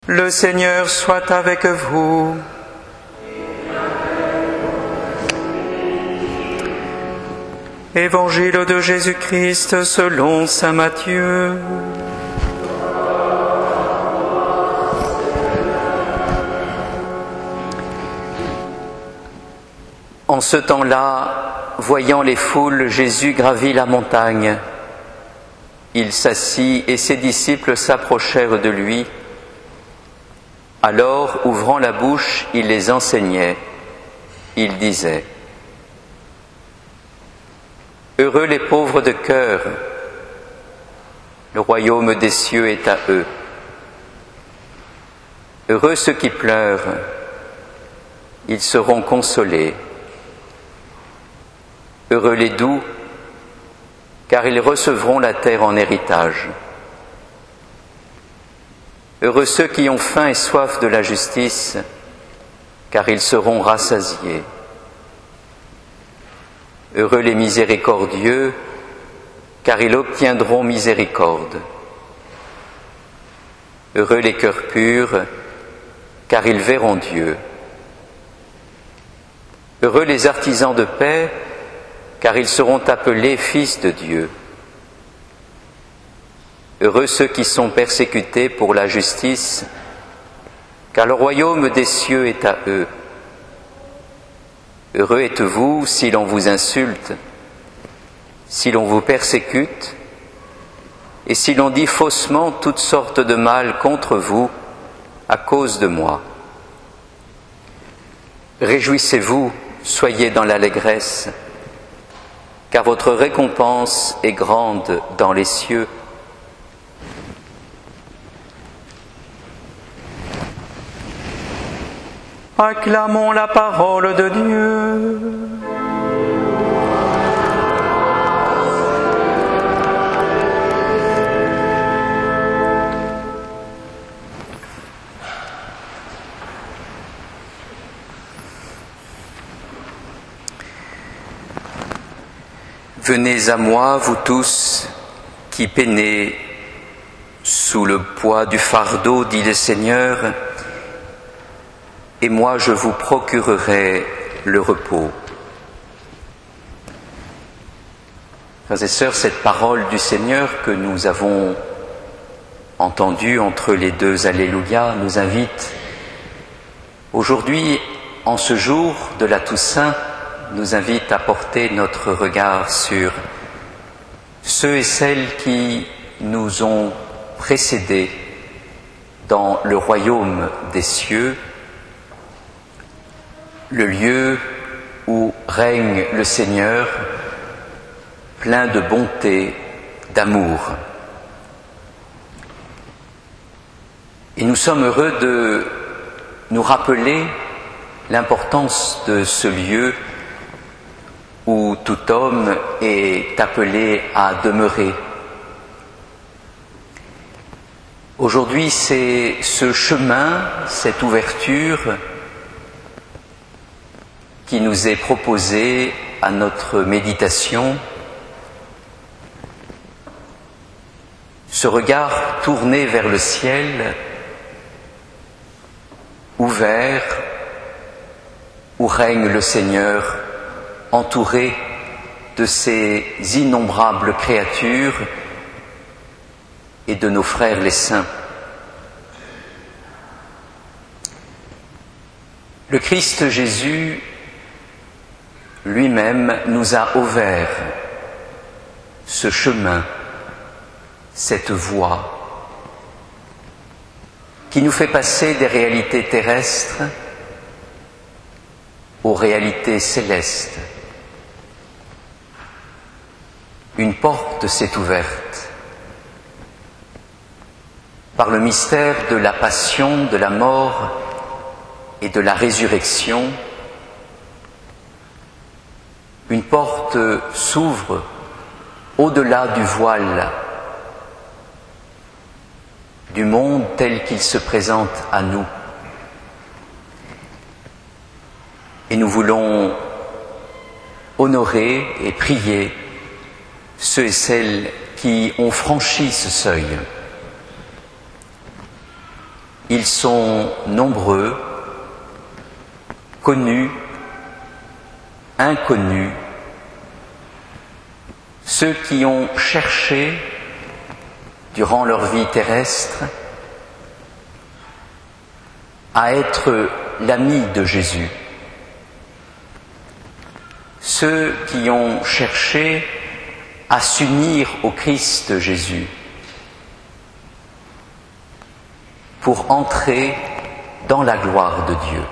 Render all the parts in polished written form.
Le Seigneur soit avec vous. Évangile de Jésus-Christ selon saint Matthieu. En ce temps-là, voyant les foules, Jésus gravit la montagne. Il s'assit et ses disciples s'approchèrent de lui. Alors, ouvrant la bouche, il les enseignait. Il disait : Heureux les pauvres de cœur, le royaume des cieux est à eux. Heureux ceux qui pleurent, ils seront consolés. Heureux les doux, car ils recevront la terre en héritage. Heureux ceux qui ont faim et soif de la justice, car ils seront rassasiés. Heureux les miséricordieux, car ils obtiendront miséricorde. Heureux les cœurs purs, car ils verront Dieu. Heureux les artisans de paix, car ils seront appelés fils de Dieu. Heureux ceux qui sont persécutés pour la justice, car le royaume des cieux est à eux. Heureux êtes-vous si l'on vous insulte, si l'on vous persécute, et si l'on dit faussement toutes sortes de mal contre vous à cause de moi. Réjouissez-vous, soyez dans l'allégresse, car votre récompense est grande dans les cieux. Acclamons la parole de Dieu. Venez à moi, vous tous qui peinez sous le poids du fardeau, dit le Seigneur, et moi je vous procurerai le repos. Frères et sœurs, cette parole du Seigneur que nous avons entendue entre les deux Alléluia nous invite aujourd'hui, en ce jour de la Toussaint, nous invite à porter notre regard sur ceux et celles qui nous ont précédés dans le royaume des cieux, le lieu où règne le Seigneur, plein de bonté, d'amour. Et nous sommes heureux de nous rappeler l'importance de ce lieu où tout homme est appelé à demeurer. Aujourd'hui, c'est ce chemin, cette ouverture qui nous est proposé à notre méditation, ce regard tourné vers le ciel, ouvert, où règne le Seigneur, entouré de ces innombrables créatures et de nos frères les saints. Le Christ Jésus lui-même nous a ouvert ce chemin, cette voie qui nous fait passer des réalités terrestres aux réalités célestes. Une porte s'est ouverte par le mystère de la passion, de la mort et de la résurrection. Une porte s'ouvre au-delà du voile du monde tel qu'il se présente à nous. Et nous voulons honorer et prier ceux et celles qui ont franchi ce seuil. Ils sont nombreux, connus, inconnus, ceux qui ont cherché, durant leur vie terrestre, à être l'ami de Jésus, ceux qui ont cherché à s'unir au Christ Jésus pour entrer dans la gloire de Dieu.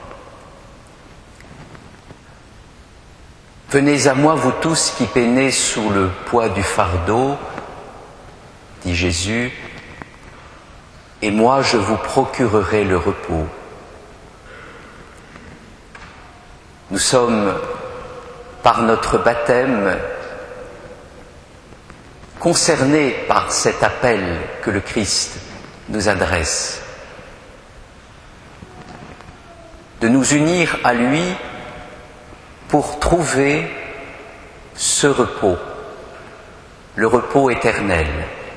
Venez à moi, vous tous qui peinez sous le poids du fardeau, dit Jésus, et moi je vous procurerai le repos. Nous sommes, par notre baptême, concernés par cet appel que le Christ nous adresse, de nous unir à lui pour trouver ce repos, le repos éternel.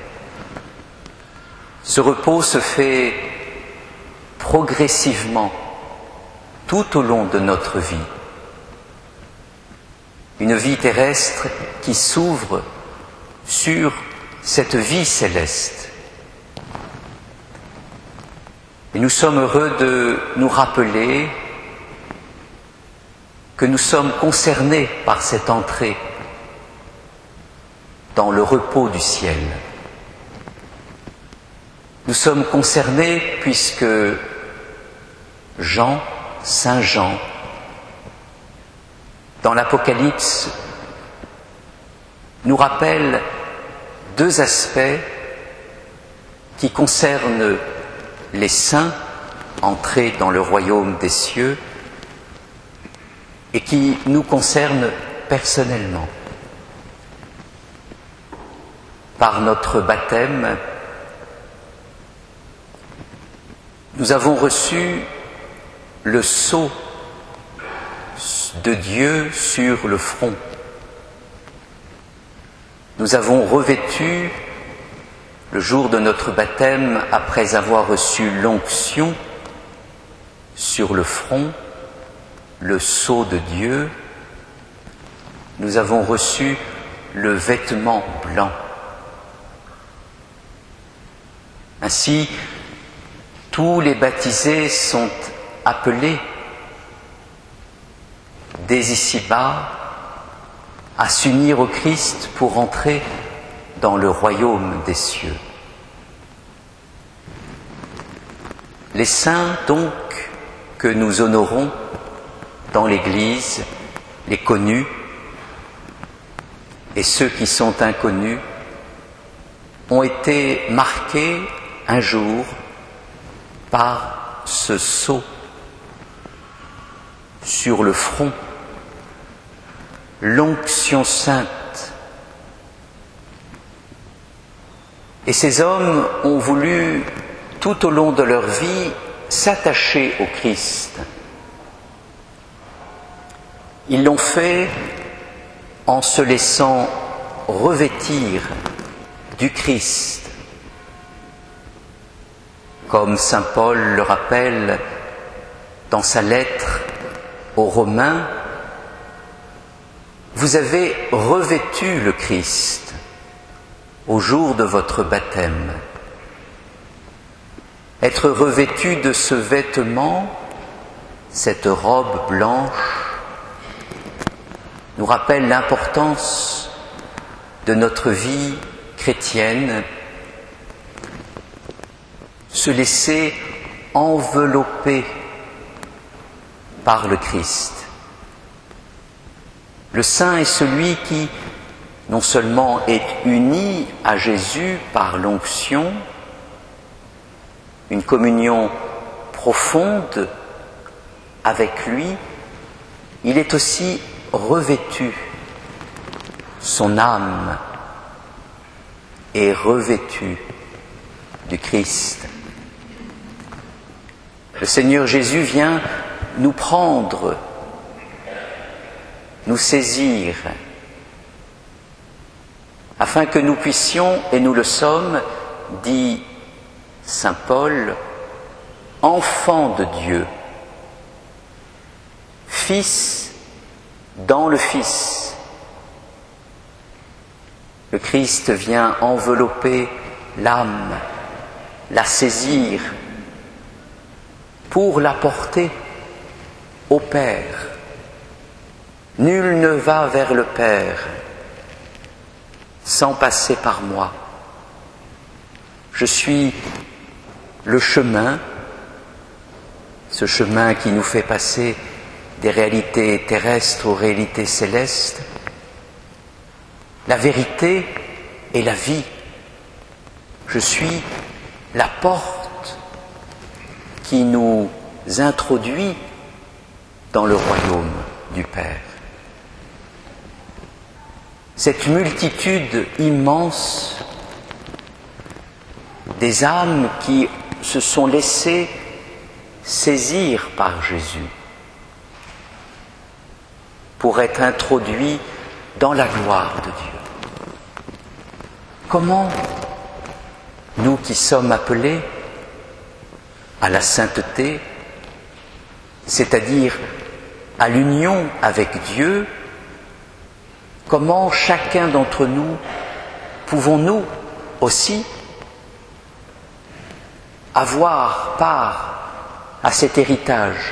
Ce repos se fait progressivement tout au long de notre vie. Une vie terrestre qui s'ouvre sur cette vie céleste. Et nous sommes heureux de nous rappeler que nous sommes concernés par cette entrée dans le repos du ciel. Nous sommes concernés puisque Saint Jean, dans l'Apocalypse, nous rappelle deux aspects qui concernent les saints entrés dans le royaume des cieux et qui nous concernent personnellement. Par notre baptême, nous avons reçu le sceau de Dieu sur le front. Nous avons revêtu, le jour de notre baptême, après avoir reçu l'onction sur le front, le sceau de Dieu, nous avons reçu le vêtement blanc. Ainsi, tous les baptisés sont appelés dès ici-bas à s'unir au Christ pour entrer dans le royaume des cieux. Les saints, donc, que nous honorons dans l'Église, les connus et ceux qui sont inconnus, ont été marqués un jour par ce sceau sur le front, l'onction sainte. Et ces hommes ont voulu, tout au long de leur vie, s'attacher au Christ. Ils l'ont fait en se laissant revêtir du Christ. Comme saint Paul le rappelle dans sa lettre aux Romains, vous avez revêtu le Christ au jour de votre baptême. Être revêtu de ce vêtement, cette robe blanche, nous rappelle l'importance de notre vie chrétienne, se laisser envelopper par le Christ. Le saint est celui qui non seulement est uni à Jésus par l'onction, une communion profonde avec lui, il est aussi revêtu. Son âme est revêtue du Christ. Le Seigneur Jésus vient nous prendre, nous saisir, afin que nous puissions, et nous le sommes, dit saint Paul, enfant de Dieu, Fils dans le Fils. Le Christ vient envelopper l'âme, la saisir pour la porter au Père. Nul ne va vers le Père sans passer par moi. Je suis le chemin, ce chemin qui nous fait passer des réalités terrestres aux réalités célestes, la vérité et la vie. Je suis la porte qui nous introduit dans le royaume du Père. Cette multitude immense des âmes qui se sont laissées saisir par Jésus pour être introduits dans la gloire de Dieu. Comment nous qui sommes appelés à la sainteté, c'est-à-dire à l'union avec Dieu, comment chacun d'entre nous pouvons-nous aussi avoir part à cet héritage,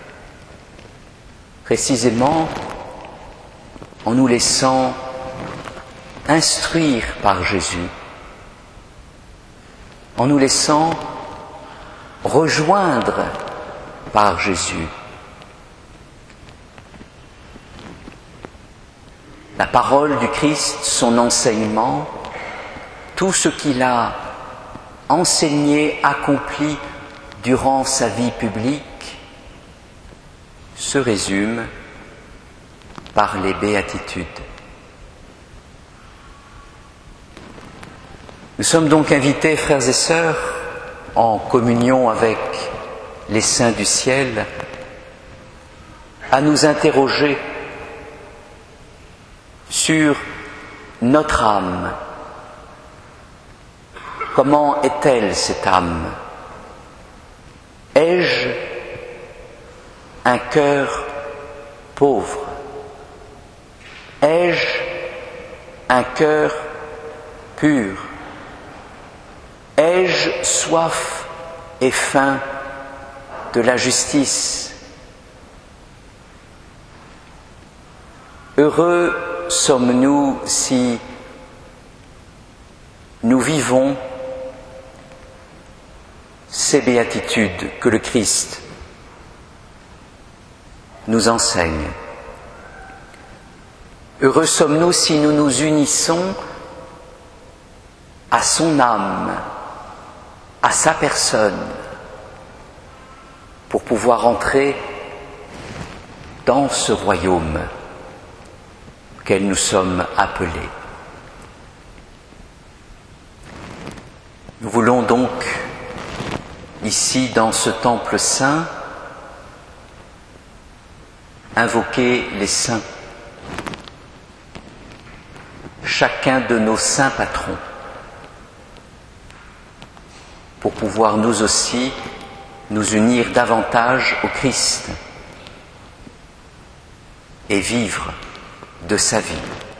précisément en nous laissant instruire par Jésus, en nous laissant rejoindre par Jésus. La parole du Christ, son enseignement, tout ce qu'il a enseigné, accompli durant sa vie publique, se résume par les béatitudes. Nous sommes donc invités, frères et sœurs, en communion avec les saints du ciel, à nous interroger sur notre âme. Comment est-elle, cette âme? Ai-je un cœur pauvre? Ai-je un cœur pur? Ai-je soif et faim de la justice? Heureux sommes-nous si nous vivons ces béatitudes que le Christ nous enseigne. Heureux sommes-nous si nous nous unissons à son âme, à sa personne, pour pouvoir entrer dans ce royaume auquel nous sommes appelés. Nous voulons donc, ici dans ce temple saint, invoquer les saints, chacun de nos saints patrons, pour pouvoir nous aussi nous unir davantage au Christ et vivre de sa vie.